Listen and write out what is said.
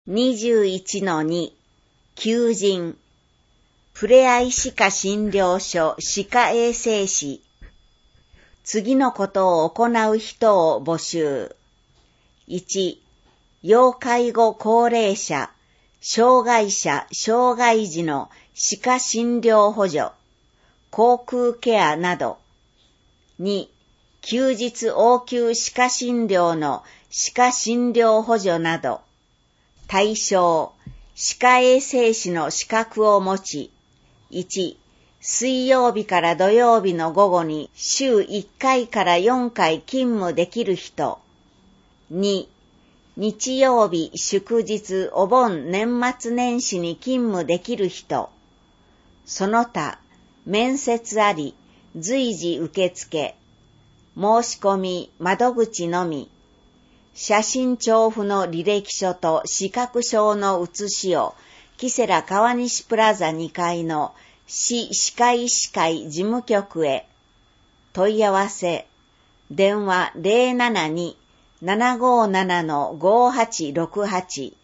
21-2 求人ふれあい歯科診療所歯科衛生士次のことを行う人を募集。1、要介護高齢者、障害者、障害児の歯科診療補助、口腔ケアなど。2、休日応急歯科診療の歯科診療補助など。対象、歯科衛生士の資格を持ち、1、水曜日から土曜日の午後に週1回から4回勤務できる人。2、日曜日、祝日、お盆、年末年始に勤務できる人。その他、面接あり、随時受付。申し込み、窓口のみ。写真調布の履歴書と資格証の写しを、キセラ川西プラザ2階の市歯科医師会事務局へ。問い合わせ。電話 072-757-5868